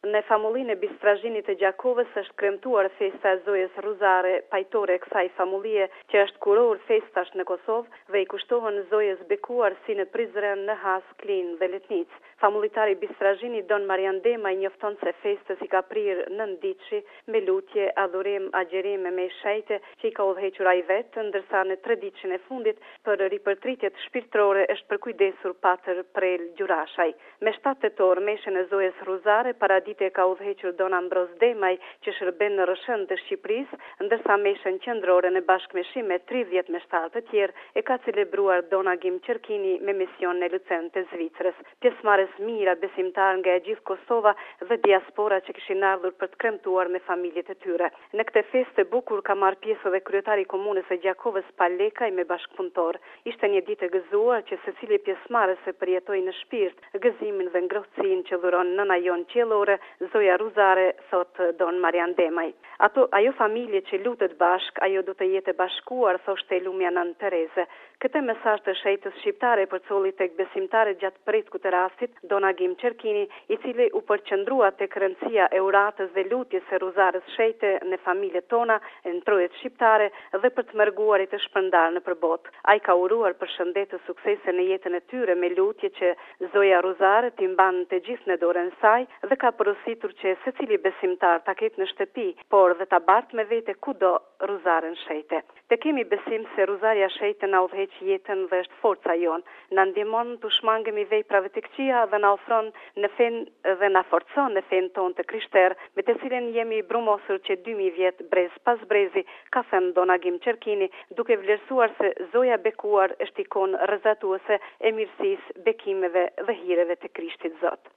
Në famullinë e Bistrazhinit të Gjakovës është kremtuar festa e Zojës Ruzare, pajtore e kësaj famullie që është kuror festash në Kosovë dhe i kushtohen Zojës bekuar si në Prizren, në Has, Klin dhe Letnic. Famulitari Bistrazhini Don Marian Dema i njofton se festës i ka prirë 9 ditë me lutje, adhurim, agjerim me shejte që i ka udhëhequr ai vetë, ndërsa në 3 ditën e fundit për ripërtritjet shpirtërore është përkujdesur Patër Prel Gjurashaj. Me 7 tetor meshën e Zojës Ruzare paradite ka udhëhequr Don Ambroz Demaj që shërben në Rëshën të Shqipërisë, ndërsa meshën qendrore në bashkëmeshim me 30 meshtarë të tjerë e ka celebruar Don Agim Qerkini me mision në Lucern të Zvicrës. Pjesëmarrës mira besimtar nga e gjithë Kosova dhe diaspora që kishin ardhur për të kremtuar me familjet e tyre. Në këtë festë e bukur ka marrë pjesë edhe kryetari i komunës së Gjakovës Palekaj me bashkëpunëtor. Ishte një ditë e gëzuar që secili pjesëmarrës e përjetoi në shpirt gëzimin dhe ngrohtësinë që dhuron nëna jon qiellore, Zoja Ruzare, thot Don Marian Demaj. Ajo familje që lutet bashk, ajo do të jetë e bashkuar, thoshte Lumja Nën Tereze. Këtë mesazh të shetës shqiptare përcolli tek besimtarët gjatë pritkut të rastit, Don Agim Qerkini, i cili u përqendrua tek rëndësia e uratës dhe lutjes së Ruzarës shejte në familjet tona, në trojet shqiptare dhe për të mërguarit të shpërndar në përbot. Ai ka uruar përshëndet të suksese në jetën e tyre me lutje që Zoja Ruzare t'i mban të gjithë në dorën saj dhe ka porositur që secili besimtar ta ketë në shtëpi, por dhe ta bart me vete kudo Ruzaren shejte. Te kemi besim se Ruzaria shejte na udhëheq jetën dhe është forca jon. Na ndihmon të shmangemi veprave të këqija dhe na ofron në fen dhe na forcon në fen ton të krishter, me të cilën jemi brumosur që 2000 vjet brez pas brezi, ka thënë Don Agim Qerkini, duke vlerësuar se Zoja bekuar është ikonë rrezatuese e mirësisë, bekimeve dhe hireve të Krishtit Zot.